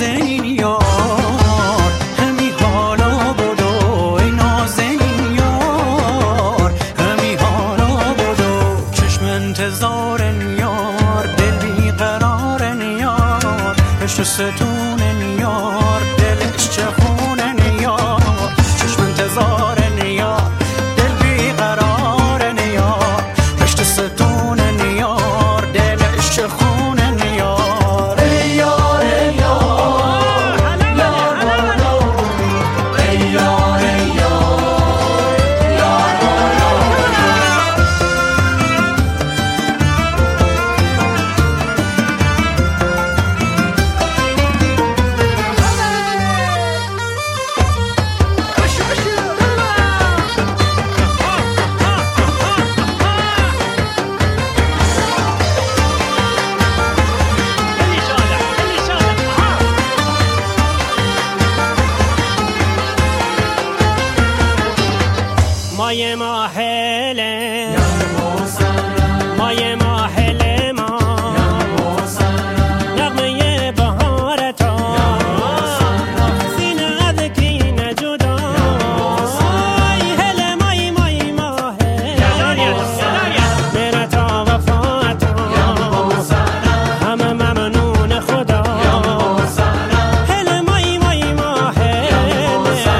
نازنین یار همی حالا بدو ای نازنین یار همی حالا بدو چشم انتظار یار دل بیقرار یار عشق ستون یار دلش چه خون یار چشم انتظار یار دل بیقرار یار عشق ستون یار دلش چه خون یار ای یار ای یار ای یار ای مای ماهله مای ماهله ما نغمه بهار تا سینه از کینه جدا هله مای مای ماهله میره تا وفاتا همه ممنون خدا هله مای مای ماهله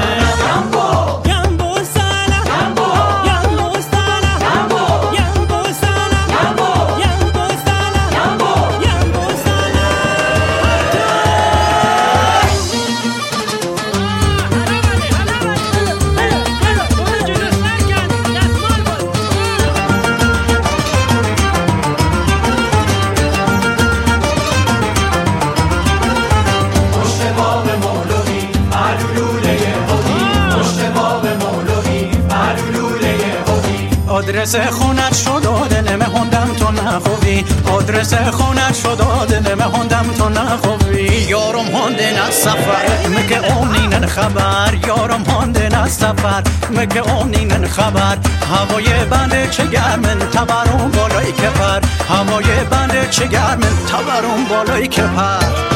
آدرس خونت شد دلم هندم تو نخوبی آدرس خونت شد دلم هندم تو نخوبی یارم هندن از سفر مگه اونین خبر یارم هندن از سفر مگه اونین خبر هوای بنده چه گرمن تبرون بالای کپر هوای بنده چه گرمن تبرون بالای کپر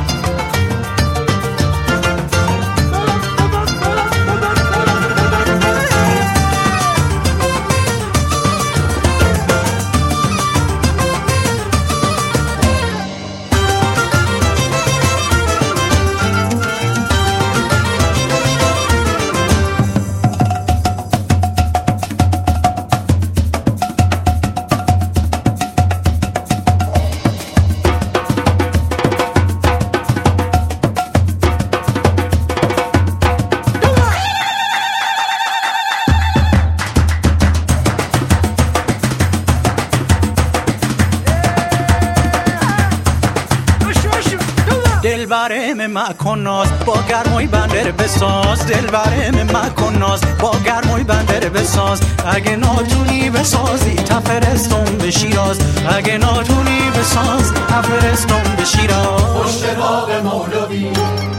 دل برم مکن ناز با گرمای بندر بساز دل برم مکن ناز با گرمای بندر بساز اگه ناتونی بسازی تفرستم به شیراز اگه ناتونی بساز تفرستم به شیراز پشت باغ مولوی